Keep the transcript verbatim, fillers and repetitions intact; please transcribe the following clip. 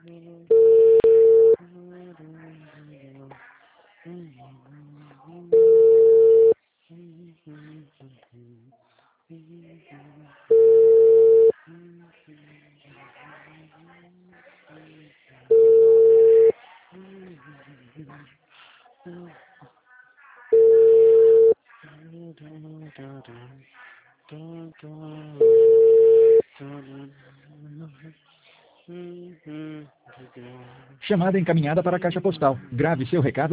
Chamada encaminhada para a caixa postal. Grave seu recado